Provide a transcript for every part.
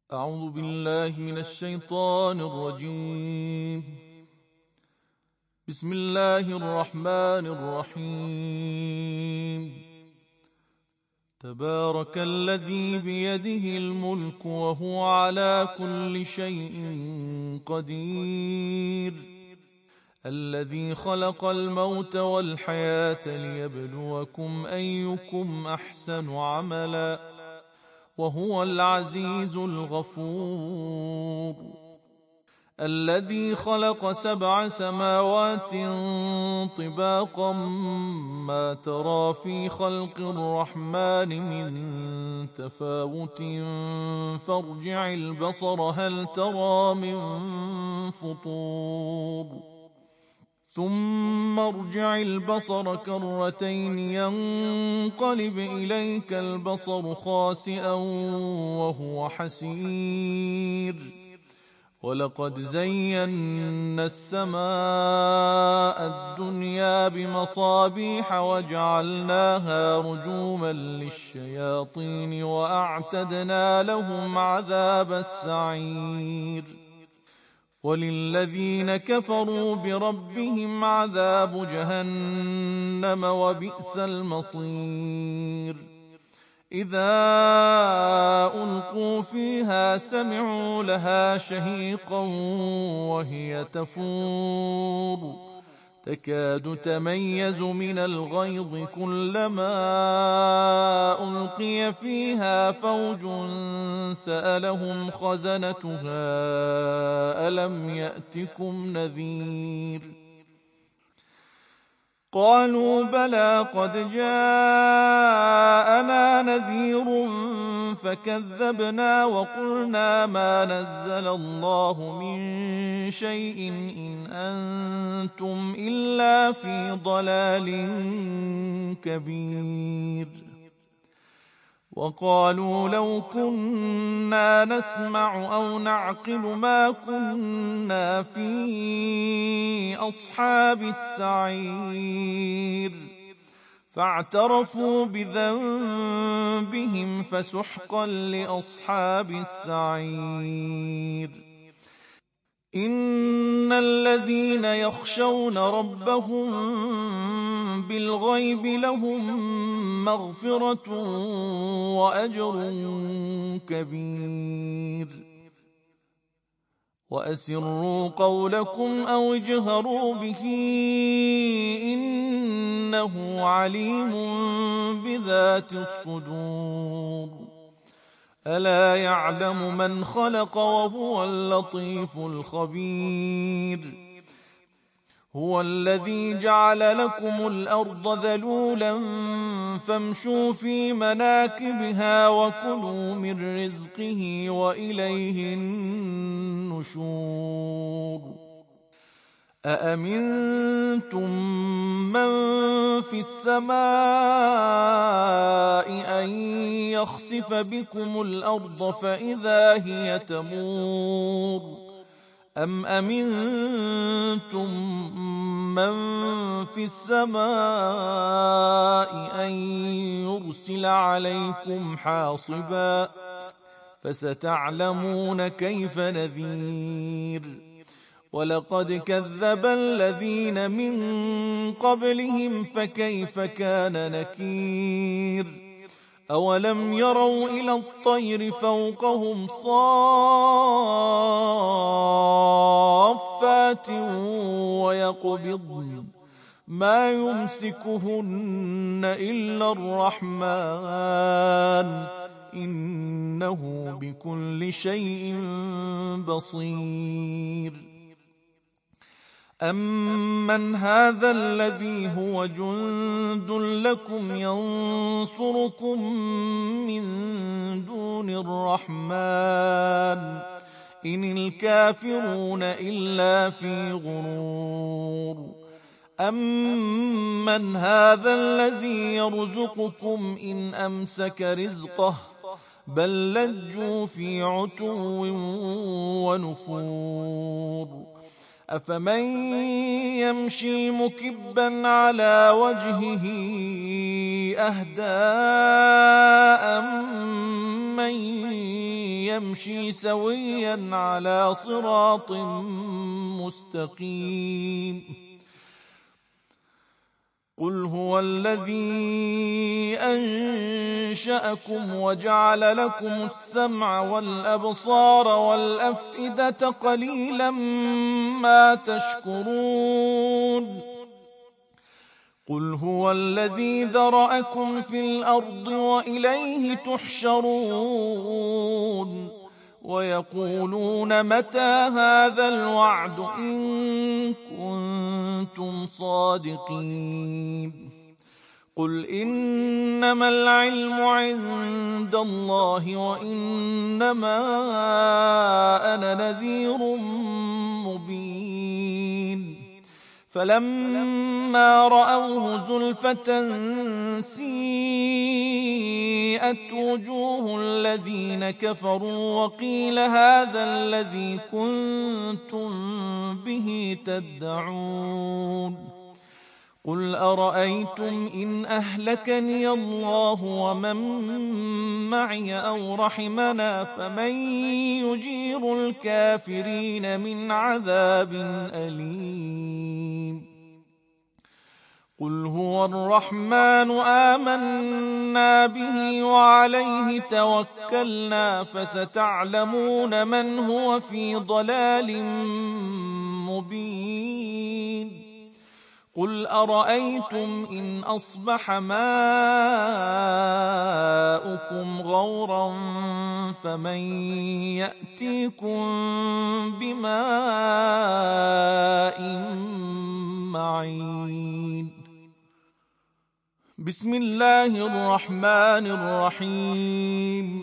أعوذ بالله من الشيطان الرجيم. بسم الله الرحمن الرحيم. تبارك الذي بيده الملك وهو على كل شيء قدير، الذي خلق الموت والحياة ليبلوكم أيكم أحسن عملا، وهو العزيز الغفور. الذي خلق 7 سماوات طباقا، ما ترى في خلق الرحمن من تفاوت فارجع البصر هل ترى من فطور، ثم ارجع البصر كرتين ينقلب إليك البصر خاسئا وهو حسير. ولقد زينا السماء الدنيا بمصابيح وجعلناها رجوما للشياطين وأعتدنا لهم عذاب السعير. وللذين كفروا بربهم عذاب جهنم وبئس المصير. إذا ألقوا فيها سمعوا لها شهيقا وهي تفور، تكاد تميز من الغيظ، كلما ألقي فيها فوج سألهم خزنتها ألم يأتكم نذير؟ قالوا بلى قد جاءنا نذير فكذبنا وقلنا ما نزل الله من شيء إن أنتم إلا في ضلال كبير. وقالوا لو كنا نسمع أو نعقل ما كنا في أصحاب السعير، فاعترفوا بذنبهم فسحقا لأصحاب السعير. إن الذين يخشون ربهم بالغيب لهم مغفرة وأجر كبير. وأسروا قولكم أو اجهروا به إنه عليم بذات الصدور. ألا يعلم من خلق وهو اللطيف الخبير. هو الذي جعل لكم الأرض ذلولا فامشوا في مناكبها وكلوا من رزقه وإليه النشور. أأمنتم من في السماء أن يخسف بكم الأرض فإذا هي تمور، أم أمنتم من في السماء أن يرسل عليكم حاصبا، فستعلمون كيف نذير. ولقد كذب الذين من قبلهم فكيف كان نكير. أولم يروا إلى الطير فوقهم صافات ويقبضن ما يمسكهن إلا الرحمن إنه بكل شيء بصير. أمن هذا الذي هو جند لكم ينصركم من دون الرحمن إن الكافرون إلا في غرور. أمن هذا الذي يرزقكم إن أمسك رزقه بل لجوا في عتو ونفور. أفمن يمشي مكبا على وجهه أهدى من يمشي سويا على صراط مستقيم قل هو الذي أنشأكم وجعل لكم السمع والأبصار والأفئدة قليلا ما تشكرون قل هو الذي ذرأكم في الأرض وإليه تحشرون ويقولون متى هذا الوعد إن كنتم صادقين قل إنما العلم عند الله وإنما أنا نذير مبين فلما رأوه زلفة سيئت وجوه الذين كفروا وقيل هذا الذي كنتم به تدعون قل أرأيتم إن أهلكني الله ومن معي أو رحمنا فمن يجير الكافرين من عذاب أليم قل هو الرحمن آمنا به وعليه توكلنا فستعلمون من هو في ضلال مبين قل أرأيتم إن أصبح ماؤكم غورا فمن يأتيكم بماء معين بسم الله الرحمن الرحيم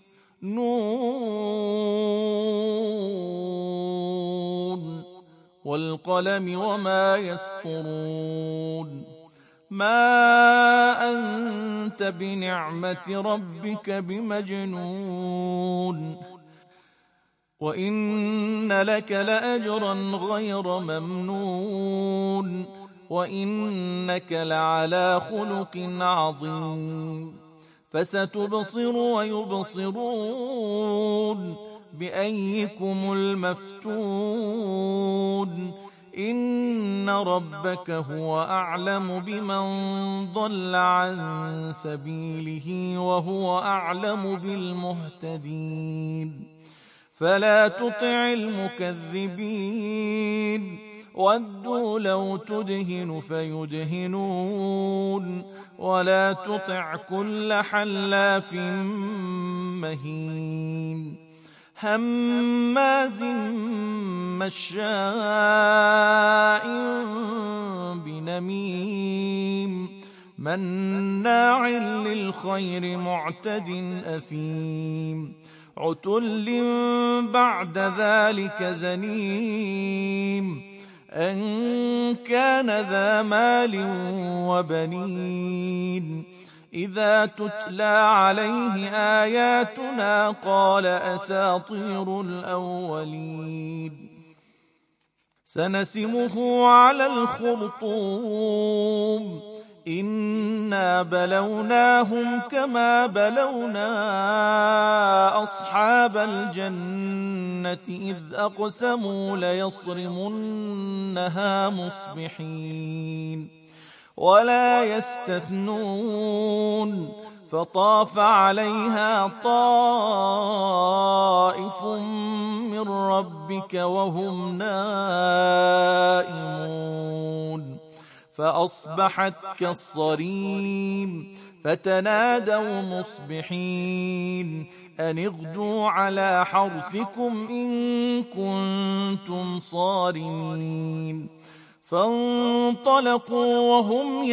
نون والقلم وما يسطرون ما أنت بنعمة ربك بمجنون وإن لك لأجرا غير ممنون وإنك لعلى خلق عظيم فستبصر ويبصرون بأيكم المفتون إن ربك هو أعلم بمن ضل عن سبيله وهو أعلم بالمهتدين فلا تطع المكذبين ودوا لو تدهن فيدهنون ولا تطع كل حلاف مهين هماز مشاء بنميم مناع للخير معتد أثيم عتل بعد ذلك زنيم أن كان ذا مال وبنين إذا تتلى عليه آياتنا قال أساطير الأولين سنسمه على الخرطوم إنا بلوناهم كما بلونا أصحاب الجنة إذ أقسموا ليصرمنها مصبحين ولا يستثنون فطاف عليها طائف من ربك وهم نائمون فأصبحت كالصريم فتنادوا مصبحين أن اغدوا على حرثكم إن كنتم صارمين فانطلقوا وهم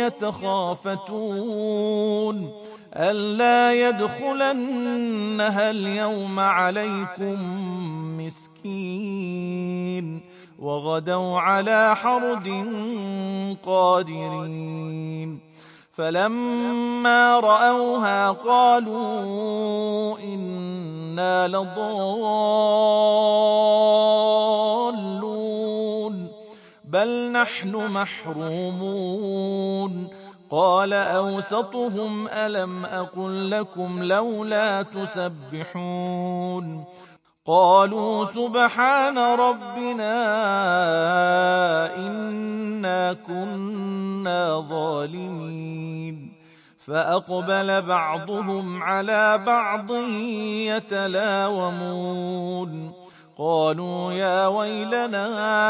يتخافتون ألا يدخلنها اليوم عليكم مسكين وغدوا على حرد قادرين فلما رأوها قالوا إنا لضالون بل نحن محرومون قال أوسطهم ألم أقل لكم لولا تسبحون قالوا سبحان ربنا إنا كنا ظالمين فأقبل بعضهم على بعض يتلاومون قالوا يا ويلنا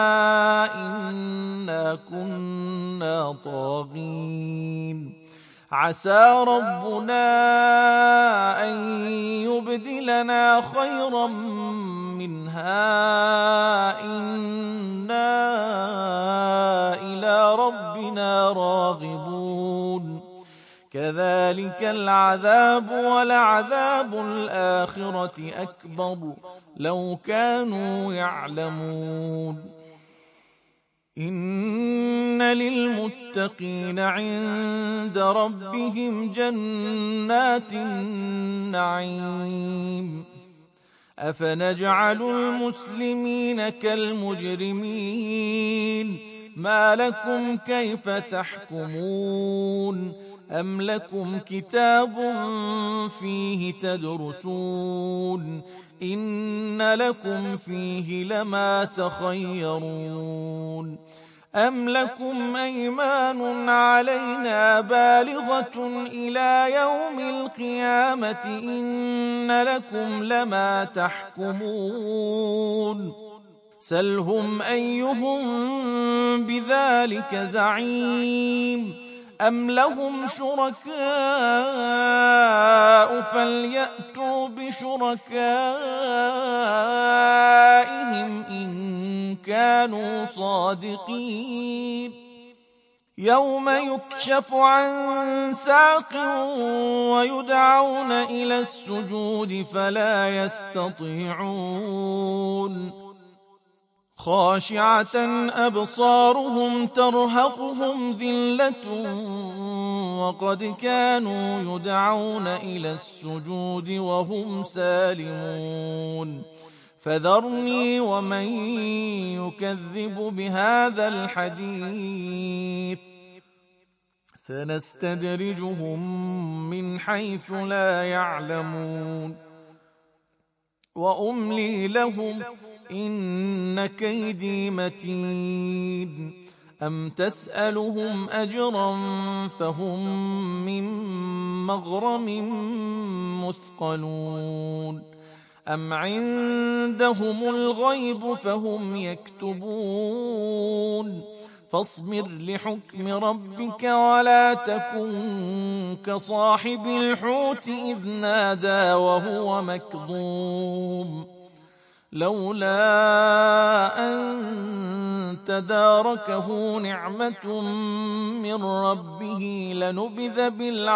إنا كنا طاغين عسى ربنا أن يبدلنا خيرا منها إنا إلى ربنا راغبون كذلك العذاب ولعذاب الآخرة أكبر لو كانوا يعلمون إن للمتقين عند ربهم جنات النعيم أفنجعل المسلمين كالمجرمين ما لكم كيف تحكمون أم لكم كتاب فيه تدرسون إن لكم فيه لما تخيرون أم لكم أيمان علينا بالغة إلى يوم القيامة إن لكم لما تحكمون سلهم أيهم بذلك زعيم أم لهم شركاء فليأتوا بشركائهم إن كانوا صادقين يوم يكشف عن ساق ويدعون إلى السجود فلا يستطيعون خاشعة أبصارهم ترهقهم ذلة وقد كانوا يدعون إلى السجود وهم سالمون فذرني ومن يكذب بهذا الحديث سنستدرجهم من حيث لا يعلمون وأملي لهم إن كيدي متين أم تسألهم أجرا فهم من مغرم مثقلون أم عندهم الغيب فهم يكتبون فاصبر لحكم ربك ولا تكن كصاحب الحوت إذ نادى وهو مكظوم لولا أن تداركه نعمة من ربه لنبذ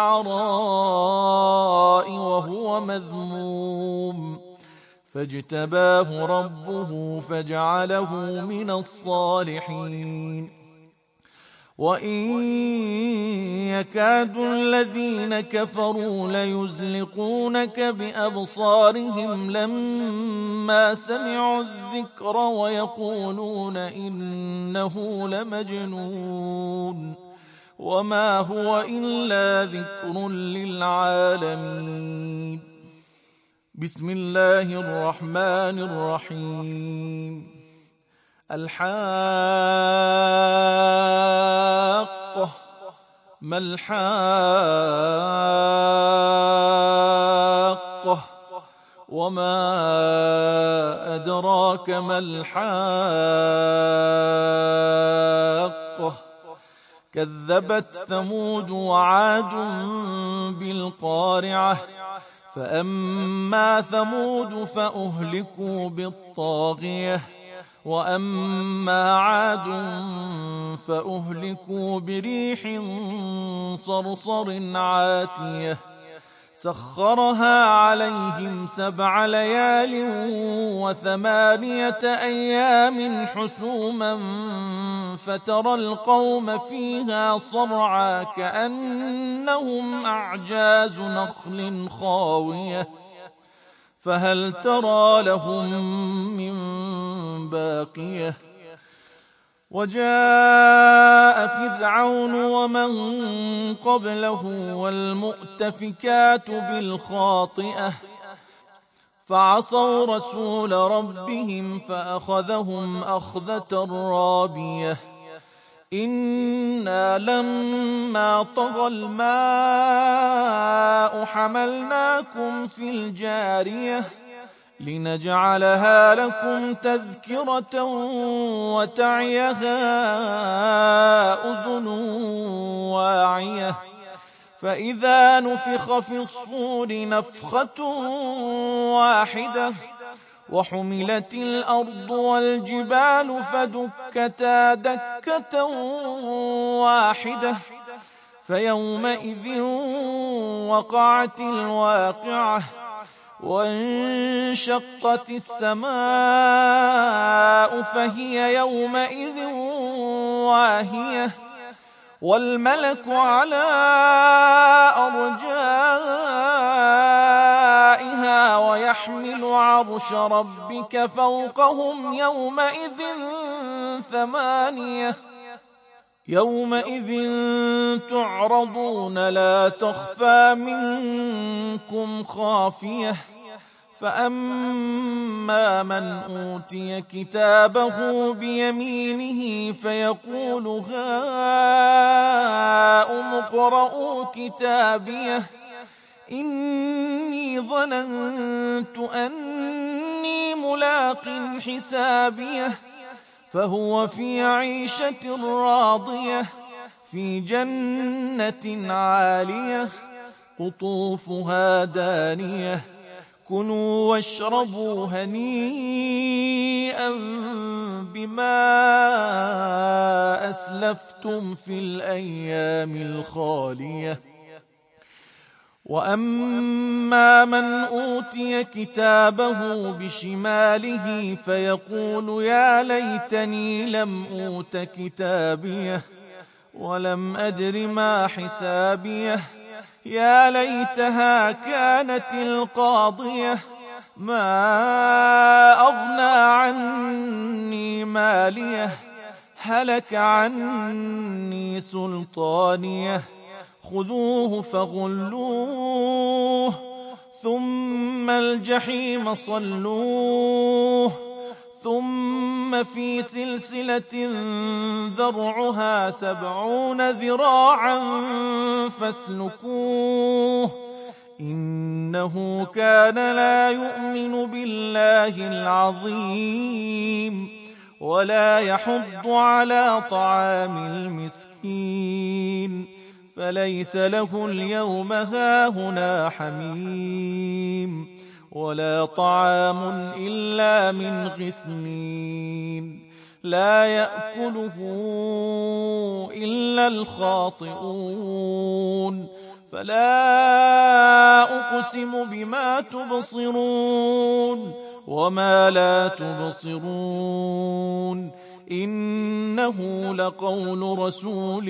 بالعراء وهو مذموم فاجتباه ربه فجعله من الصالحين وإن يكاد الذين كفروا ليزلقونك بأبصارهم لما سمعوا الذكر ويقولون إنه لمجنون وما هو إلا ذكر للعالمين بسم الله الرحمن الرحيم الحاقة ما الحاقة وما أدراك ما الحاقة كذبت ثمود وعاد بالقارعة فأما ثمود فأهلكوا بالطاغية وأما عاد فأهلكوا بريح صرصر عاتية سخرها عليهم 7 ليال و8 أيام حسوما فترى القوم فيها صرعى كأنهم أعجاز نخل خاوية فهل ترى لهم من باقية وجاء فرعون ومن قبله والمؤتفكات بالخاطئة فعصوا رسول ربهم فأخذهم أخذة رابية إنا لما طغى الماء حملناكم في الجارية لنجعلها لكم تذكرة وتعيها أذن واعية فإذا نفخ في الصور نفخة واحدة وحملت الأرض والجبال فدكتا دكة واحدة فيومئذ وقعت الواقعة وانشقت السماء فهي يومئذ واهية والملك على أرجائها ويحمل عرش ربك فوقهم يومئذ ثمانية يومئذ تعرضون لا تخفى منكم خافية فأما من أوتي كتابه بيمينه فيقول هاؤم اقرءوا كتابيه إني ظننت أني ملاق حسابيه فهو في عيشة راضية في جنة عالية قطوفها دانية كلوا واشربوا هنيئا بما أسلفتم في الأيام الخالية وأما من أوتي كتابه بشماله فيقول يا ليتني لم أوت كتابيه ولم أدر ما حسابيه يا ليتها كانت القاضية ما أغنى عني ماليه هلك عني سلطانيه خذوه فغلوه ثم الجحيم صلوه ثم في سلسلة ذرعها 70 ذراعا فاسلكوه إنه كان لا يؤمن بالله العظيم ولا يحض على طعام المسكين فليس له اليوم هاهنا حميم ولا طعام إلا من غسلين لا يأكله إلا الخاطئون فلا أقسم بما تبصرون وما لا تبصرون إنه لقول رسول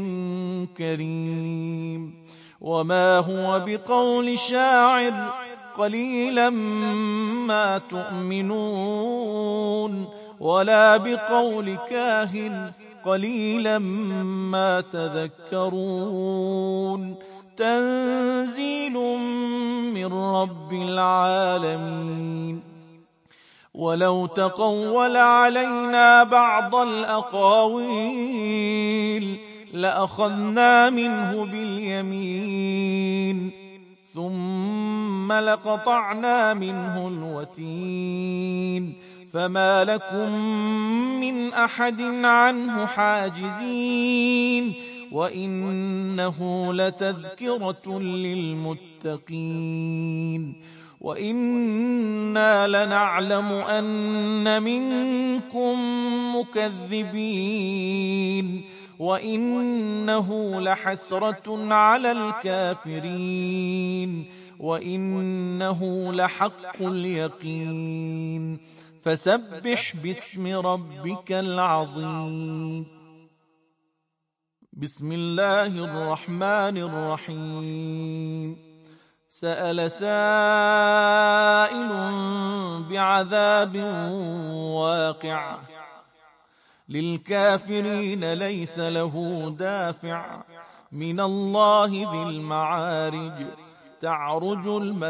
كريم وما هو بقول شاعر قليلا ما تؤمنون ولا بقول كاهن قليلا ما تذكرون تنزيل من رب العالمين ولو تقول علينا بعض الأقاويل لأخذنا منه باليمين ثم لقطعنا منه الوتين فما لكم من أحد عنه حاجزين وإنه لتذكرة للمتقين وإنا لنعلم أن منكم مكذبين وإنه لحسرة على الكافرين وإنه لحق اليقين فسبح باسم ربك العظيم بسم الله الرحمن الرحيم سأل سائل بعذاب واقع للكافرين ليس له دافع من الله ذي المعارج تعرج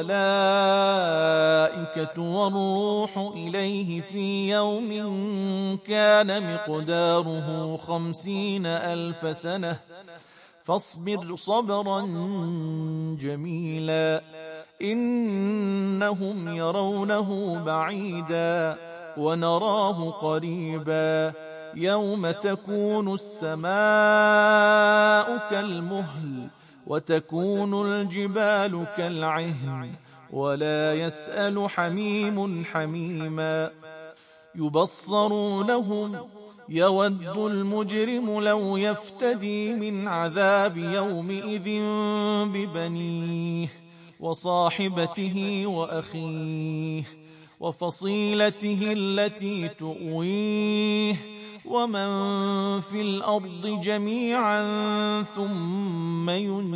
الملائكة والروح إليه في يوم كان مقداره 50,000 سنة فاصبر صبرا جميلا إنهم يرونه بعيدا ونراه قريبا يوم تكون السماء كالمهل وتكون الجبال كالعهن ولا يسأل حميم حميما يبصرونهم يود المجرم لو يفتدي من عذاب يومئذ ببنيه وصاحبته وأخيه وفصيلته التي تؤويه ومن في الأرض جميعا ثم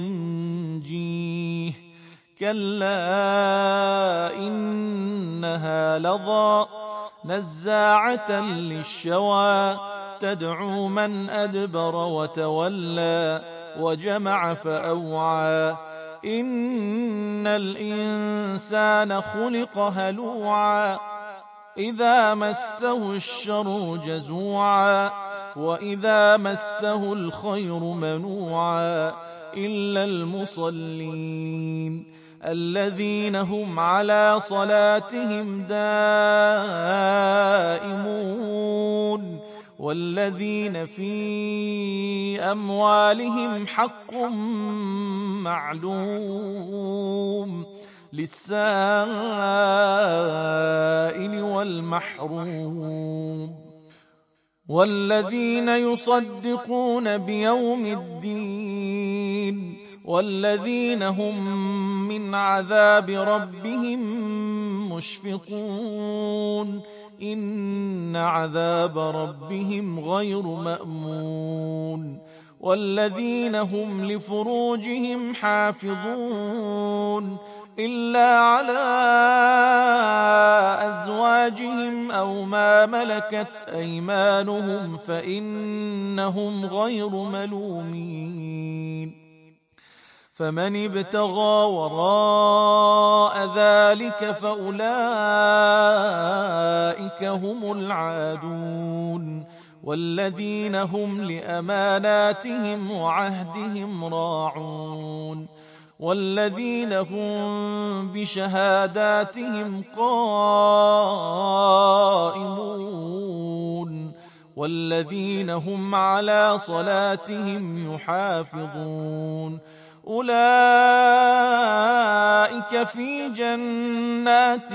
ينجيه كلا إنها لظى نزاعة للشوى تدعو من أدبر وتولى وجمع فأوعى إن الإنسان خلق هلوعا إذا مسه الشر جزوعا وإذا مسه الخير منوعا إلا المصلين الذين هم على صلاتهم دائمون والذين في أموالهم حق معلوم للسائل والمحروم والذين يصدقون بيوم الدين والذين هم من عذاب ربهم مشفقون إن عذاب ربهم غير مأمون والذين هم لفروجهم حافظون إلا على أزواجهم أو ما ملكت أيمانهم فإنهم غير ملومين فمن ابتغى وراء ذلك فأولئك هم العادون والذين هم لأماناتهم وعهدهم راعون والذين هم بشهاداتهم قائمون والذين هم على صلاتهم يحافظون أولئك في جنات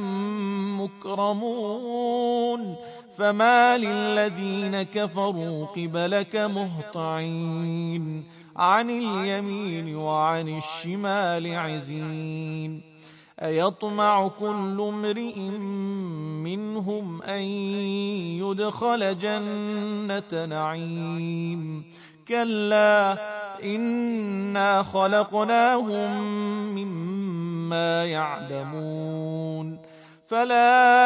مكرمون فما للذين كفروا قبلك مهطعين عن اليمين وعن الشمال عزين أيطمع كل امرئ منهم أن يدخل جنة نعيم كلا إنا خلقناهم مما يعلمون فلا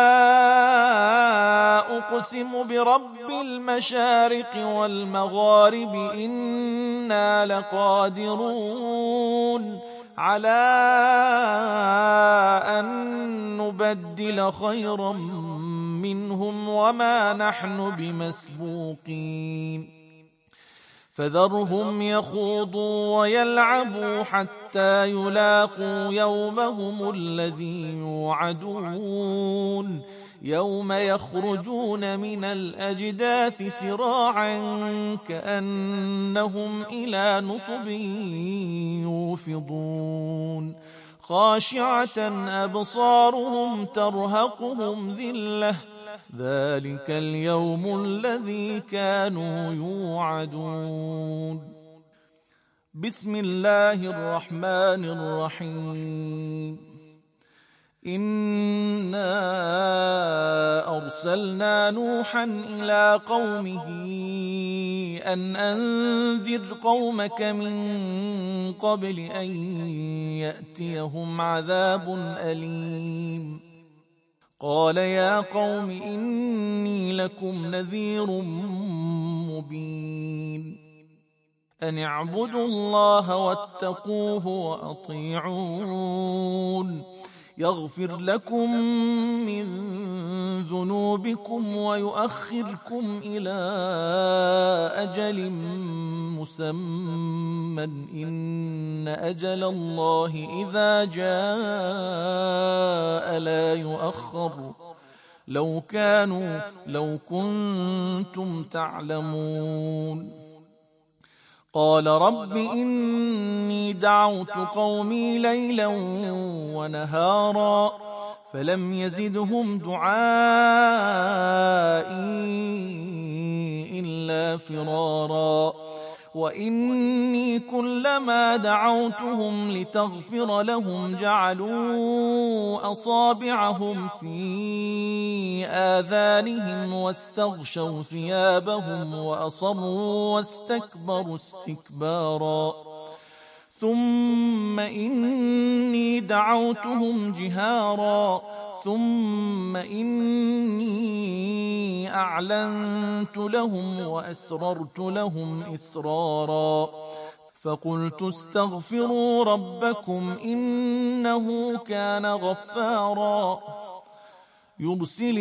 أقسم برب المشارق والمغارب إنا لقادرون على أن نبدل خيرا منهم وما نحن بمسبوقين فذرهم يخوضوا ويلعبوا حتى يلاقوا يومهم الذي يوعدون يوم يخرجون من الأجداث سراعا كأنهم إلى نصب يوفضون خاشعة أبصارهم ترهقهم ذلة ذلك اليوم الذي كانوا يوعدون بسم الله الرحمن الرحيم إنا أرسلنا نوحا إلى قومه أن أنذر قومك من قبل أن يأتيهم عذاب أليم قال يا قوم إني لكم نذير مبين أن اعبدوا الله واتقوه وأطيعون يغفر لكم من ذنوبكم ويؤخركم إلى أجل مسمى إن أجل الله إذا جاء لا يؤخر لو كنتم تعلمون قال رب إني دعوت قومي ليلا ونهارا فلم يزدهم دعائي إلا فرارا وإني كلما دعوتهم لتغفر لهم جعلوا أصابعهم في آذانهم واستغشوا ثيابهم وأصروا واستكبروا استكبارا ثم إني دعوتهم جهارا ثم إني أعلنت لهم وأسررت لهم إسرارا فقلت استغفروا ربكم إنه كان غفارا يرسل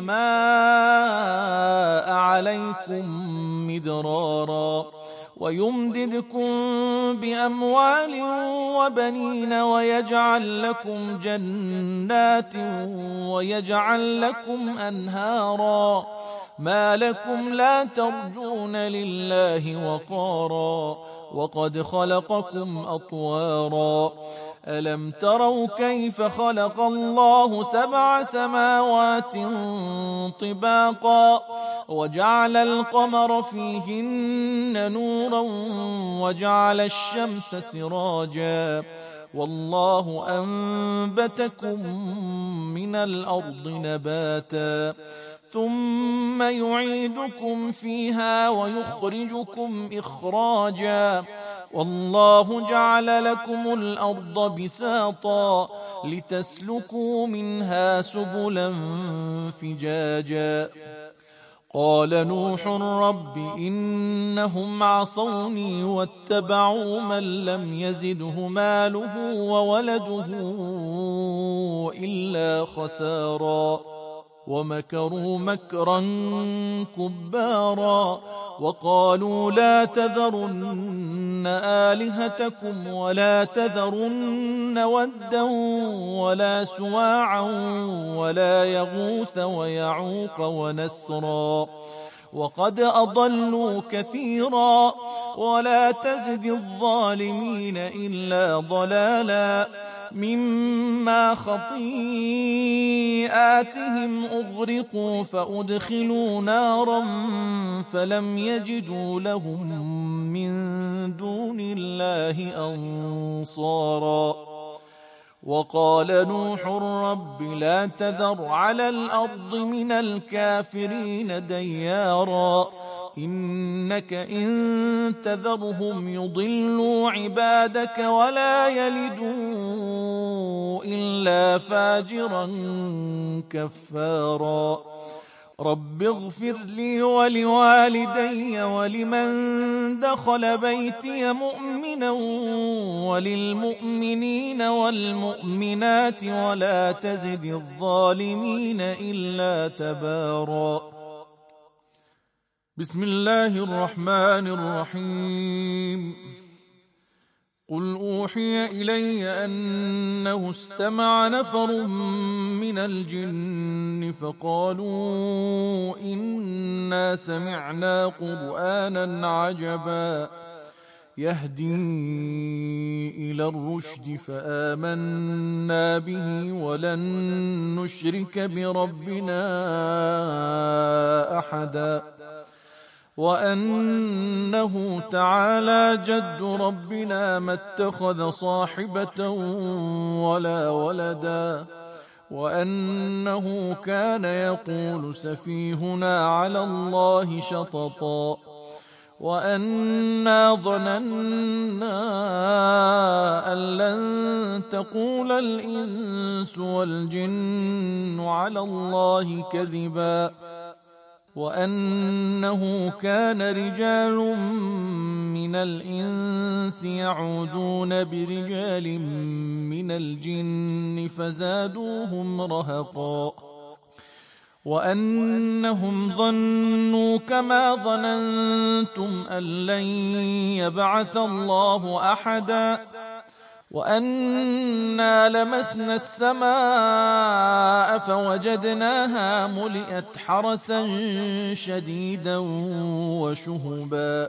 السماء عليكم مدرارا ويمددكم بأموال وبنين ويجعل لكم جنات ويجعل لكم أنهارا ما لكم لا ترجون لله وقارا وقد خلقكم أطوارا ألم تروا كيف خلق الله 7 سماوات طباقا وجعل القمر فيهن نورا وجعل الشمس سراجا والله أنبتكم من الأرض نباتا ثم يعيدكم فيها ويخرجكم إخراجا والله جعل لكم الأرض بساطا لتسلكوا منها سبلا فجاجا قال نوح رب إنهم عصوني واتبعوا من لم يزده ماله وولده إلا خسارا ومكروا مكرا كبارا وقالوا لا تذرن آلهتكم ولا تذرن ودا ولا سواعا ولا يغوث ويعوق ونسرا وقد أضلوا كثيرا ولا تزد الظالمين إلا ضلالا مما خطيئاتهم أغرقوا فأدخلوا نارا فلم يجدوا لهم من دون الله أنصارا وقال نوح رب لا تذر على الأرض من الكافرين ديارا إنك إن تذرهم يضلوا عبادك ولا يلدوا إلا فاجرا كفارا رب اغفر لي ولوالدي ولمن دخل بيتي مؤمنا وللمؤمنين والمؤمنات ولا تزد الظالمين إلا تبارا بسم الله الرحمن الرحيم قل أوحي إلي أنه استمع نفر من الجن فقالوا إنا سمعنا قرآنا عجبا يهدي إلى الرشد فآمنا به ولن نشرك بربنا أحدا وأنه تعالى جد ربنا ما اتخذ صاحبة ولا ولدا وأنه كان يقول سفيهنا على الله شططا وأنا ظننا أن لن تقول الإنس والجن على الله كذبا وأنه كان رجال من الإنس يعوذون برجال من الجن فزادوهم رهقا وأنهم ظنوا كما ظننتم أن لن يبعث الله أحدا وأنا لمسنا السماء فوجدناها ملئت حرسا شديدا وشهبا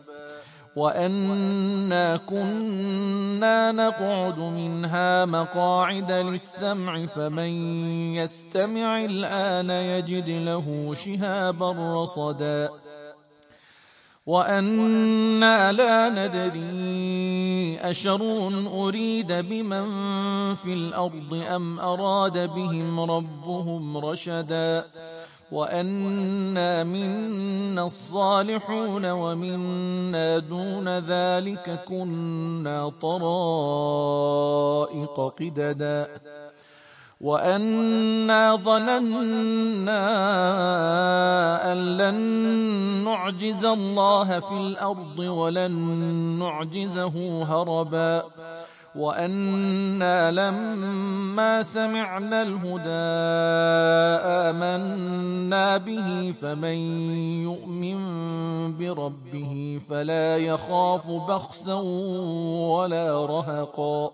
وأنا كنا نقعد منها مقاعد للسمع فمن يستمع الآن يجد له شهابا رصدا وأنا لا ندري أشر أريد بمن في الأرض أم أراد بهم ربهم رشدا وأنا منا الصالحون ومنا دون ذلك كنا طرائق قددا وأنا ظننا أن لن نعجز الله في الأرض ولن نعجزه هربا وأنا لما سمعنا الهدى آمنا به فمن يؤمن بربه فلا يخاف بخسا ولا رهقا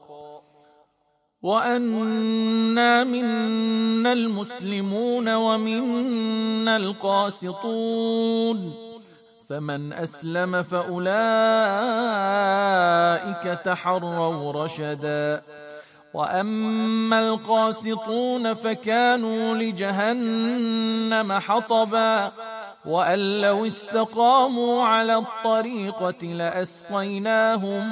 وأنا منا المسلمون ومنا القاسطون فمن أسلم فأولئك تحروا رشدا وأما القاسطون فكانوا لجهنم حطبا وأن لو استقاموا على الطريقة لأسقيناهم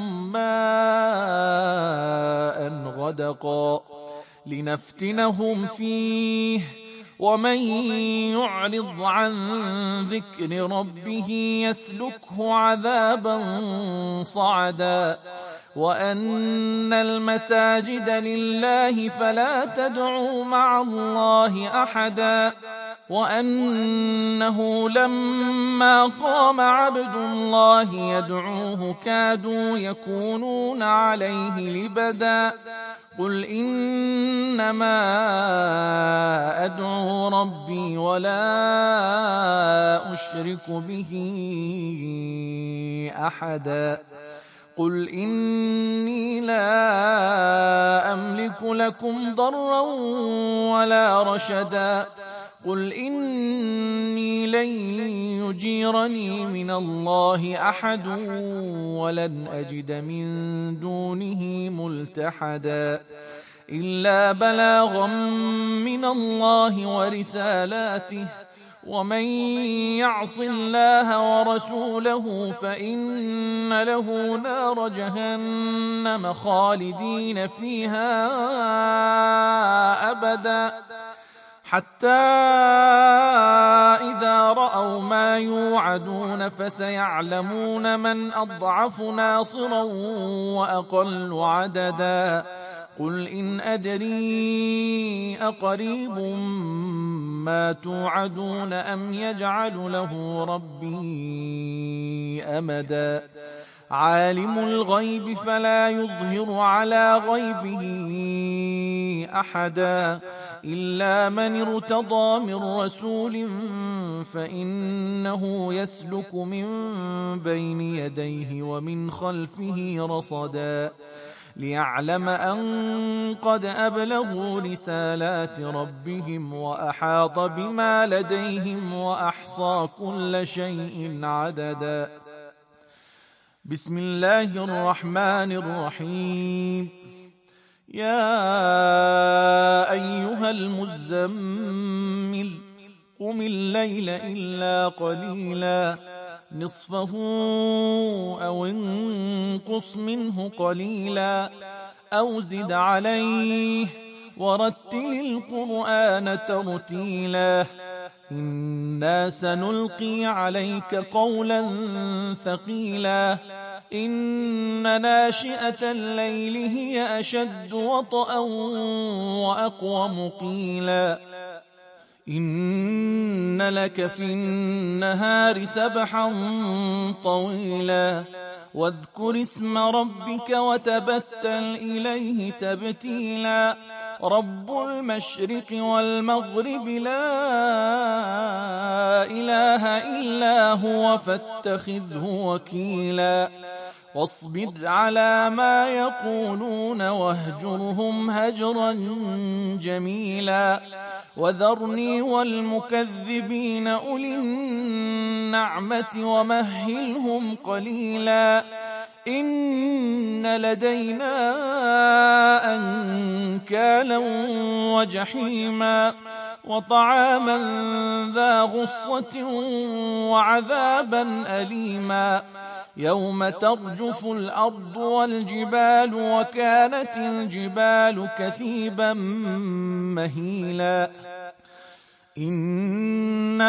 ماء غدقا لنفتنهم فيه ومن يعرض عن ذكر ربه يسلكه عذابا صعدا وأن المساجد لله فلا تدعوا مع الله أحدا وأنه لما قام عبد الله يدعوه كادوا يكونون عليه لبدا قل إنما أدعو ربي ولا أشرك به أحدا قل إني لا أملك لكم ضرا ولا رشدا قل إني لن يجيرني من الله أحد ولن أجد من دونه ملتحدا إلا بلاغا من الله ورسالاته ومن يعص الله ورسوله فإن له نار جهنم خالدين فيها أبدا حتى إذا رأوا ما يوعدون فسيعلمون من أضعف ناصرا وأقل عددا قل إن أدري أقريب ما توعدون أم يجعل له ربي أمدا عالم الغيب فلا يظهر على غيبه أحدا إلا من ارتضى من رسول فإنه يسلك من بين يديه ومن خلفه رصدا ليعلم أن قد أبلغوا رسالات ربهم وأحاط بما لديهم وأحصى كل شيء عددا بسم الله الرحمن الرحيم يا أيها المزمل قم الليل إلا قليلا نصفه أو انقص منه قليلا أو زد عليه ورتل القرآن ترتيلا إنا سنلقي عليك قولا ثقيلا إن ناشئة الليل هي أشد وطئا وأقوم قيلا إن لك في النهار سبحا طويلا واذكر اسم ربك وتبتل إليه تبتيلا رب المشرق والمغرب لا إله إلا هو فاتخذه وكيلا واصبر على ما يقولون واهجرهم هجرا جميلا وذرني والمكذبين أولي النعمة ومهلهم قليلا إن لدينا أنكالا وجحيما وطعاما ذا غصة وعذابا أليما يوم ترجف الأرض والجبال وكانت الجبال كثيبا مهيلا إنا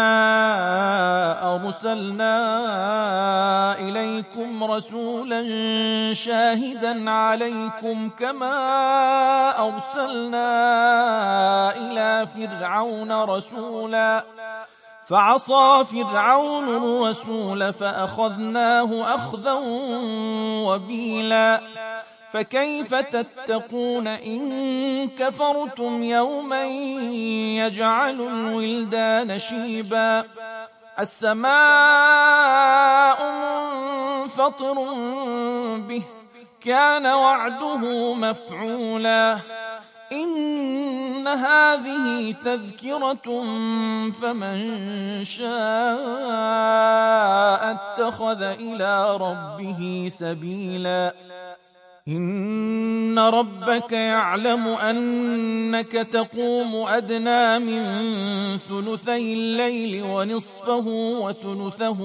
أرسلنا إليكم رسولا شاهدا عليكم كما أرسلنا إلى فرعون رسولا فعصى فرعون الرسول فأخذناه أخذا وبيلا فكيف تتقون إن كفرتم يوما يجعل الولدان شيبا السماء منفطر به كان وعده مفعولا إن هذه تذكرة فمن شاء اتخذ إلى ربه سبيلا إن ربك يعلم أنك تقوم أدنى من ثلثي الليل ونصفه وثلثه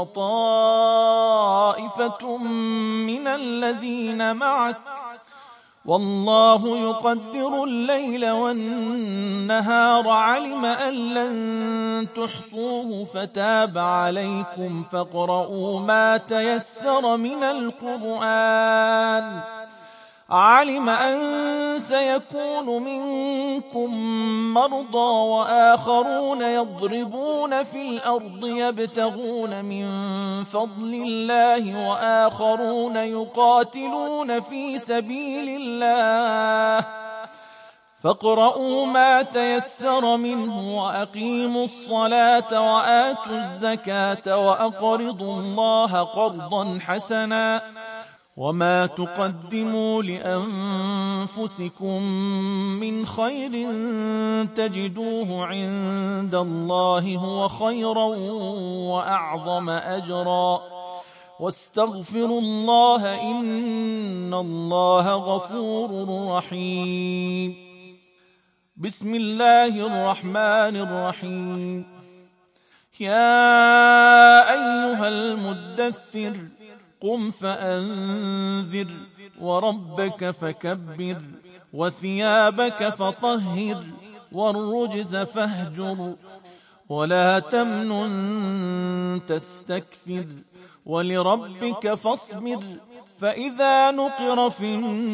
وطائفة من الذين معك والله يقدر الليل والنهار علم أن لن تحصوه فتاب عليكم فاقرؤوا ما تيسر من القرآن علم أن سيكون منكم مرضى وآخرون يضربون في الأرض يبتغون من فضل الله وآخرون يقاتلون في سبيل الله فاقرؤوا ما تيسر منه وأقيموا الصلاة وآتوا الزكاة وأقرضوا الله قرضا حسنا وما تقدموا لأنفسكم من خير تجدوه عند الله هو خيرا وأعظم أجرا واستغفروا الله إن الله غفور رحيم بسم الله الرحمن الرحيم يا أيها المدثر قم فأنذر وربك فكبر وثيابك فطهر والرجز فاهجر ولا تمنن تستكثر ولربك فاصبر فإذا نقر في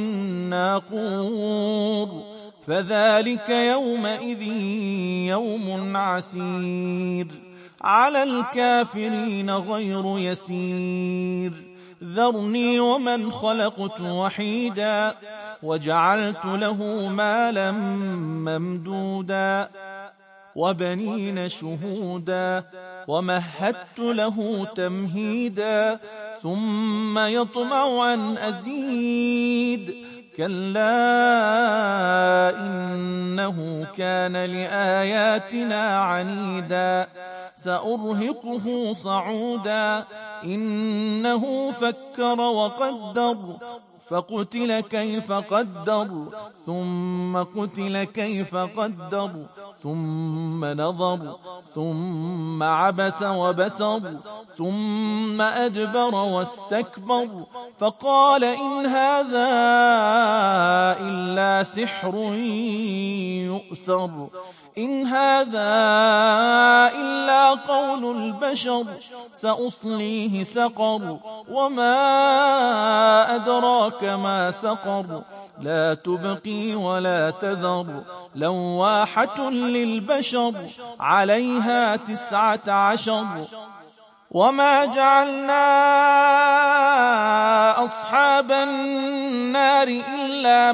الناقور فذلك يومئذ يوم عسير على الكافرين غير يسير ذرني ومن خلقت وحيدا وجعلت له مالا ممدودا وبنين شهودا ومهدت له تمهيدا ثم يطمع أن أزيد كلا إنه كان لآياتنا عنيدا سأرهقه صعودا إنه فكر وقدر فقتل كيف قدر ثم قتل كيف قدر ثم نظر ثم عبس وبسر ثم أدبر واستكبر فقال إن هذا إلا سحر يؤثر إن هذا إلا قول البشر سأصليه سقر وما أدراك ما سقر لا تبقي ولا تذر لواحة للبشر عليها 19 وما جعلنا أصحاب النار إلا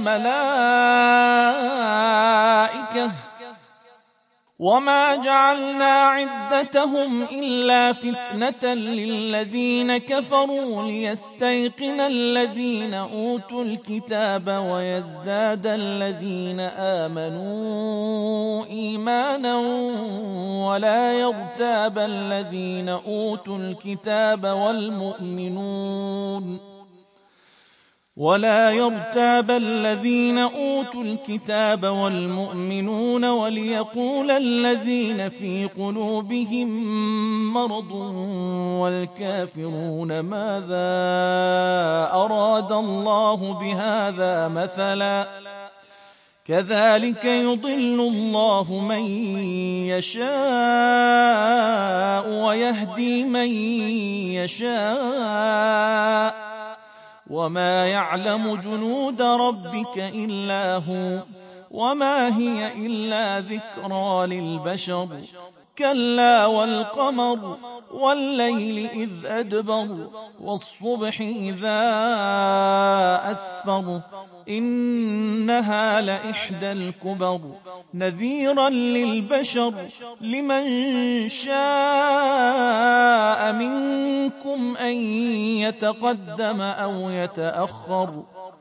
ملائكة وما جعلنا عدتهم إلا فتنة للذين كفروا ليستيقن الذين أوتوا الكتاب ويزداد الذين آمنوا إيمانا ولا يرتاب الذين أوتوا الكتاب والمؤمنون وليقول الذين في قلوبهم مرض والكافرون ماذا أراد الله بهذا مثلا كذلك يضل الله من يشاء ويهدي من يشاء وما يعلم جنود ربك إلا هو وما هي إلا ذكرى للبشر كلا والقمر والليل إذ أدبر والصبح إذا أسفر إنها لإحدى الكبر نذيرا للبشر لمن شاء منكم أن يتقدم أو يتأخر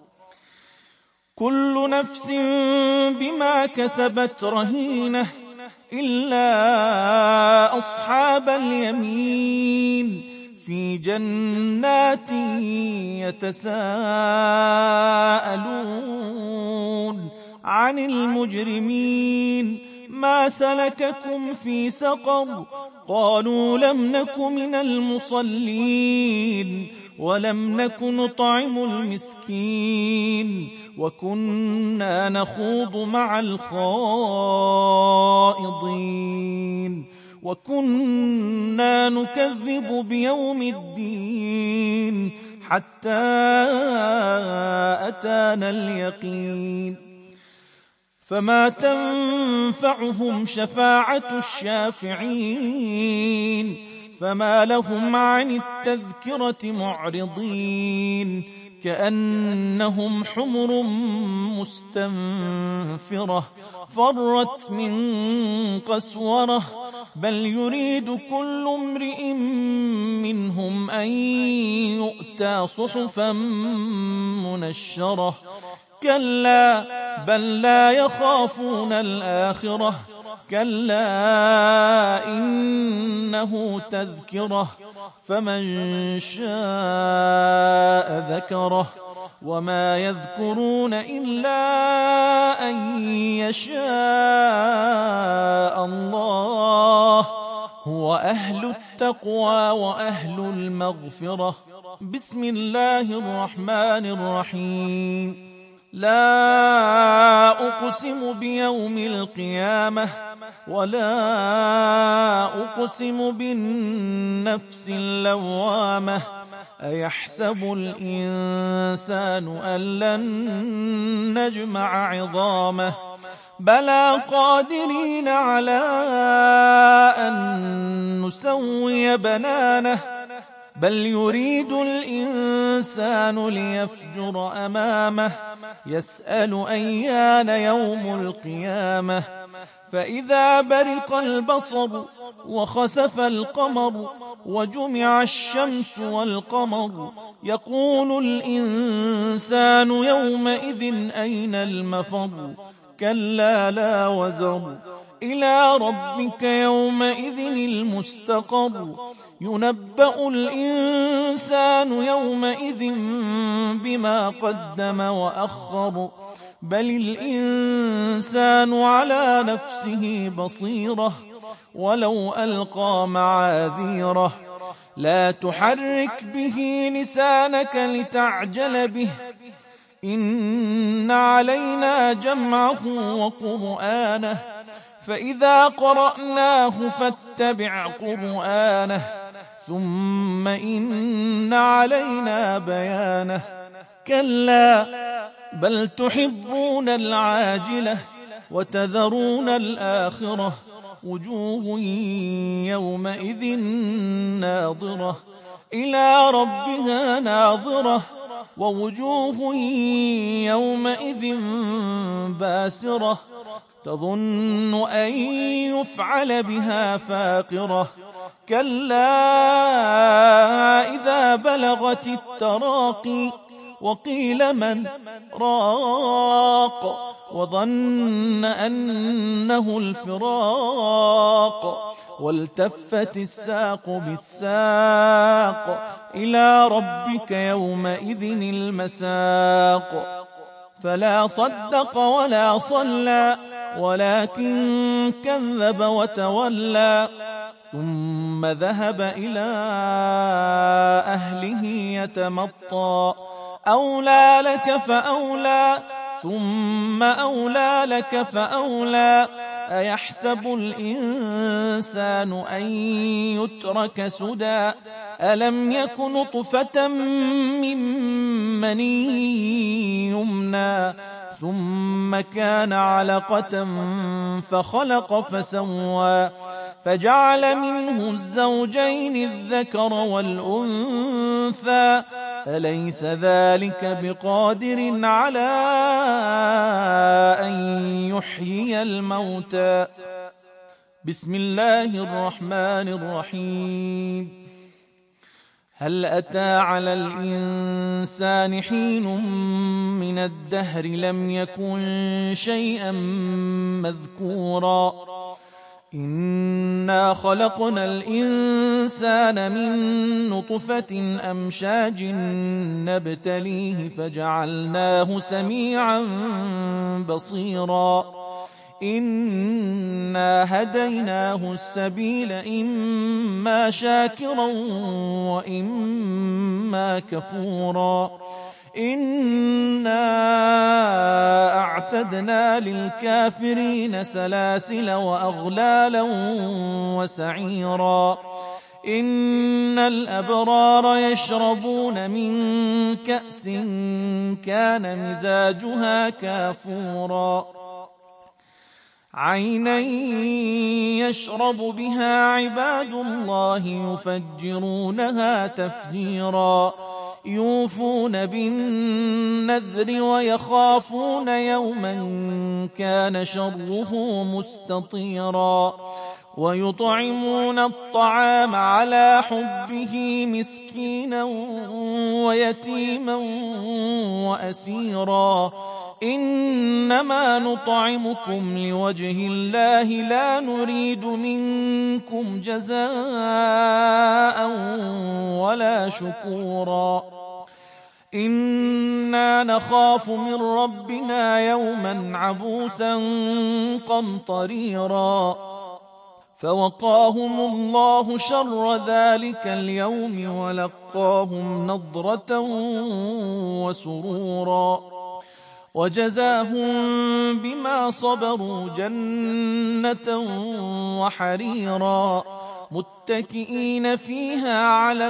كل نفس بما كسبت رهينة إلا أصحاب اليمين في جنات يتساءلون عن المجرمين ما سلككم في سقر قالوا لم نك من المصلين ولم نك نطعم المسكين وكنا نخوض مع الخائضين وكنا نكذب بيوم الدين حتى أتانا اليقين فما تنفعهم شفاعة الشافعين فما لهم عن التذكرة معرضين كأنهم حمر مستنفرة فرت من قسورة بل يريد كل امرئ منهم أن يؤتى صحفا منشرة كلا بل لا يخافون الآخرة كلا إنه تذكرة فمن شاء ذكره وما يذكرون إلا أن يشاء الله هو أهل التقوى وأهل المغفرة بسم الله الرحمن الرحيم لا أقسم بيوم القيامة ولا أقسم بالنفس اللوامة أيحسب الإنسان أن لن نجمع عظامه بلى قادرين على أن نسوي بنانه بل يريد الإنسان ليفجر أمامه يسأل أيان يوم القيامة فإذا برق البصر وخسف القمر وجمع الشمس والقمر يقول الإنسان يومئذ أين المفر كلا لا وزر إلى ربك يومئذ المستقر ينبأ الإنسان يومئذ بما قدم وأخر بل الإنسان على نفسه بصيرة ولو ألقى معاذيره لا تحرك به لسانك لتعجل به إن علينا جمعه وقرآنه فإذا قرأناه فاتبع قرآنه ثم إن علينا بيانه كلا بل تحبون العاجلة وتذرون الآخرة وجوه يومئذ ناظرة إلى ربها ناظرة ووجوه يومئذ باسرة تظن أن يفعل بها فاقرة كلا إذا بلغت التراقي وقيل من راق وظن أنه الفراق والتفت الساق بالساق إلى ربك يومئذ المساق فلا صدق ولا صلى ولكن كذب وتولى ثم ذهب إلى أهله يتمطى أولى لك فأولى ثم أولى لك فأولى أيحسب الإنسان أن يترك سدى ألم يك نطفة من مني يمنى ثم كان علقة فخلق فسوى فجعل منه الزوجين الذكر والأنثى أليس ذلك بقادر على أن يحيي الموتى بسم الله الرحمن الرحيم هل أتى على الإنسان حين من الدهر لم يكن شيئا مذكورا إنا خلقنا الإنسان من نطفة أمشاج نبتليه فجعلناه سميعا بصيرا إنا هديناه السبيل إما شاكرا وإما كفورا إنا أعتدنا للكافرين سلاسل وأغلالا وسعيرا إن الأبرار يشربون من كأس كان مزاجها كافورا عينا يشرب بها عباد الله يفجرونها تفجيرا يوفون بالنذر ويخافون يوما كان شره مستطيرا ويطعمون الطعام على حبه مسكينا ويتيما وأسيرا إنما نطعمكم لوجه الله لا نريد منكم جزاء ولا شكورا إنا نخاف من ربنا يوما عبوسا قمطريرا فوقاهم الله شر ذلك اليوم ولقاهم نضرة وسرورا وجزاهم بما صبروا جنة وحريرا متكئين فيها على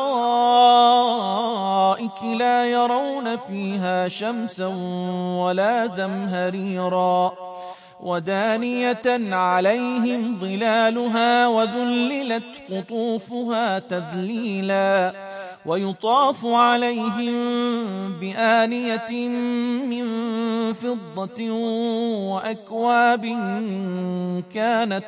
الأرائك لا يرون فيها شمسا ولا زمهريرا ودانية عليهم ظلالها وذللت قطوفها تذليلا ويطاف عليهم بآنية من فضة وأكواب كانت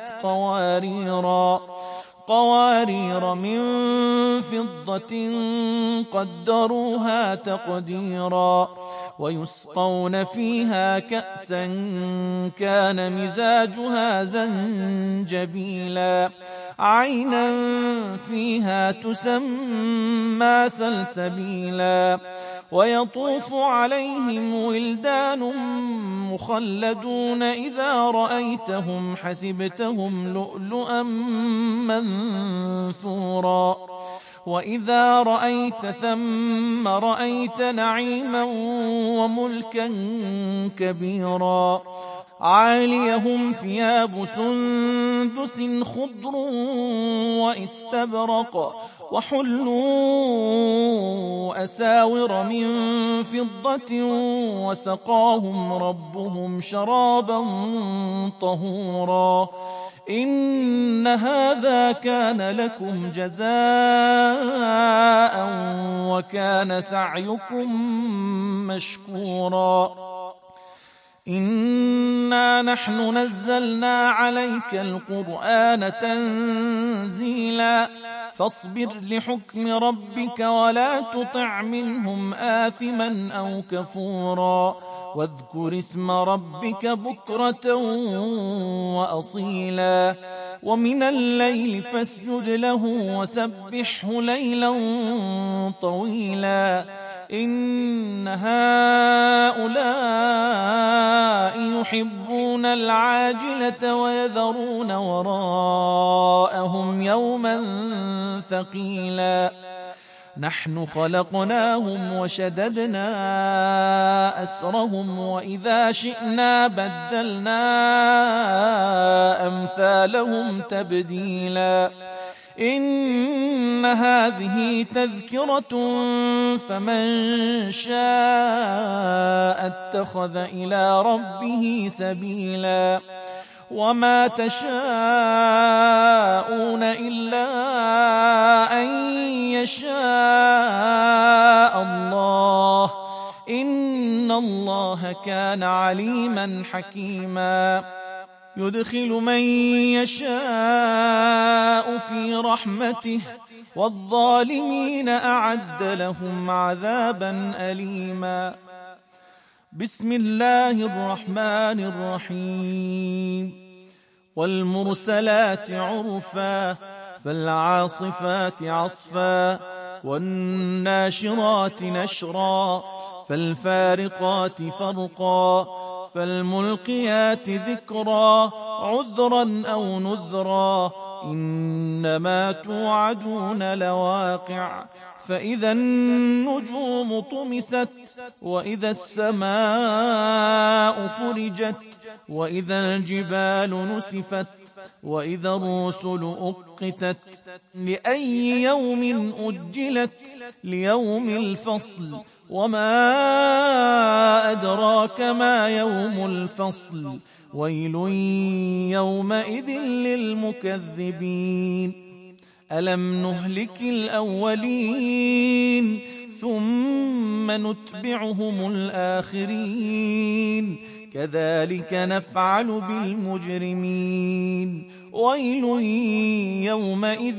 قوارير من فضة قدروها تقديرا ويسقون فيها كأسا كان مزاجها زنجبيلا عينا فيها تسمى سلسبيلا ويطوف عليهم ولدان مخلدون إذا رأيتهم حسبتهم لؤلؤا منثورا وإذا رأيت ثم رأيت نعيما وملكا كبيرا عاليهم ثياب سندس خضر واستبرق وحلوا أساور من فضة وسقاهم ربهم شرابا طهورا إن هذا كان لكم جزاء وكان سعيكم مشكورا إنا نحن نزلنا عليك القرآن تنزيلا فاصبر لحكم ربك ولا تطع منهم آثما أو كفورا واذكر اسم ربك بكرة وأصيلا ومن الليل فاسجد له وسبحه ليلا طويلا إن هؤلاء يحبون العاجلة ويذرون وراءهم يوما ثقيلا نحن خلقناهم وشددنا أسرهم وإذا شئنا بدلنا أمثالهم تبديلا إن هذه تذكرة فمن شاء اتخذ إلى ربه سبيلا وما تشاءون إلا أن يشاء الله إن الله كان عليما حكيما يدخل من يشاء في رحمته والظالمين أعد لهم عذابا أليما بسم الله الرحمن الرحيم والمرسلات عرفا فالعاصفات عصفا والناشرات نشرا فالفارقات فرقا فالملقيات ذكرا عذرا أو نذرا إنما توعدون لواقع فإذا النجوم طمست وإذا السماء فرجت وإذا الجبال نسفت وإذا الرسل أقتت لأي يوم أجلت ليوم الفصل وما أدراك ما يوم الفصل ويل يومئذ للمكذبين ألم نهلك الأولين ثم نتبعهم الآخرين كذلك نفعل بالمجرمين ويل يومئذ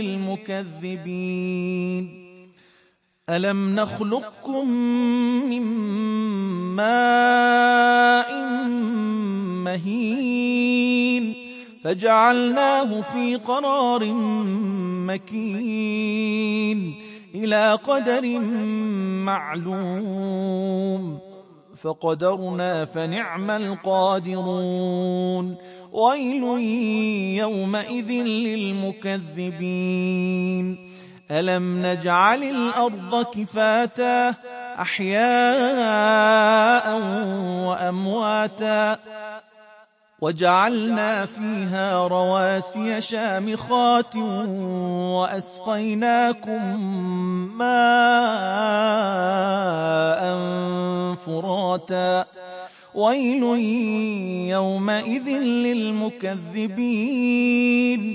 للمكذبين ألم نخلقكم من ماء مهين فجعلناه في قرار مكين إلى قدر معلوم فقدرنا فنعم القادرون ويل يومئذ للمكذبين ألم نجعل الأرض كفاتا أحياء وأمواتا وجعلنا فيها رواسي شامخات وأسقيناكم ماء فراتا ويل يومئذ للمكذبين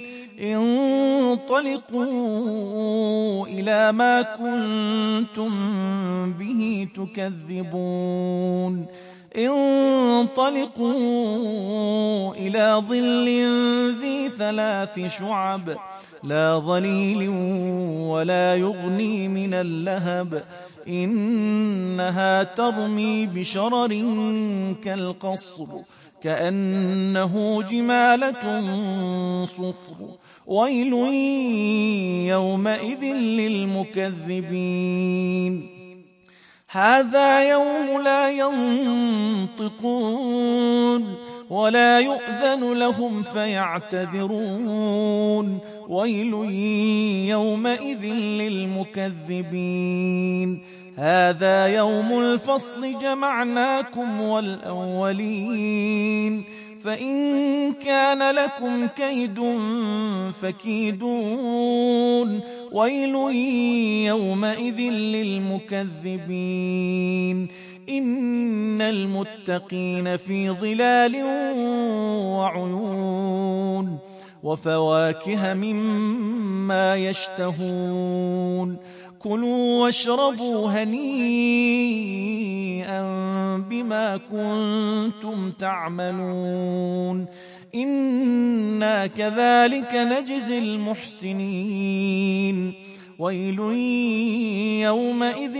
انطلقوا إلى ما كنتم به تكذبون انطلقوا إلى ظل ذي 3 شعب لا ظليل ولا يغني من اللهب إنها ترمي بشرر كالقصر كأنه جمالة صفر ويل يومئذ للمكذبين هذا يوم لا ينطقون ولا يؤذن لهم فيعتذرون ويل يومئذ للمكذبين هذا يوم الفصل جمعناكم والأولين فإن كان لكم كيد فكيدون ويل يومئذ للمكذبين إن المتقين في ظلال وعيون وفواكه مما يشتهون كلوا واشربوا هنيئا بما كنتم تعملون إنا كذلك نجزي المحسنين ويل يومئذ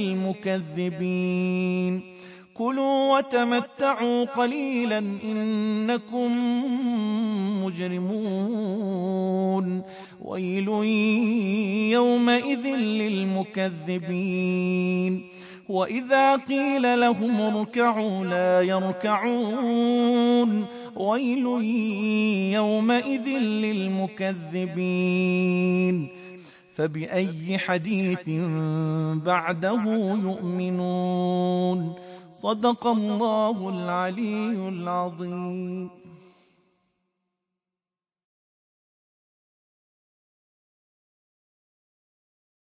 للمكذبين كلوا وتمتعوا قليلا إنكم مجرمون ويل يومئذ للمكذبين وإذا قيل لهم اركعوا لا يركعون ويل يومئذ للمكذبين فبأي حديث بعده يؤمنون صدق الله العلي العظيم.